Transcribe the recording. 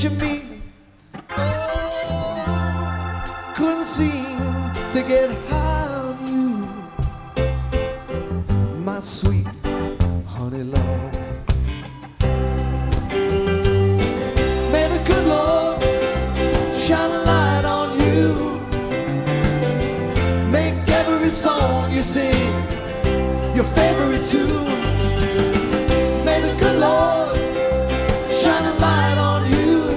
you mean? Oh, couldn't seem to get high on you, my sweet honey love. May the good Lord shine a light on you, make every song you sing your favorite tune.